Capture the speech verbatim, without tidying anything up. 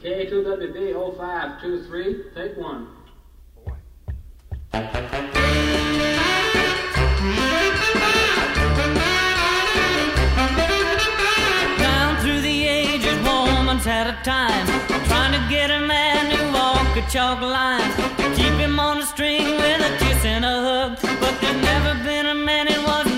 K two W B oh five two three, take one. Down through the ages, woman's had a time trying to get a man to walk a chalk line, to keep him on the string with a kiss and a hug. But there's never been a man that was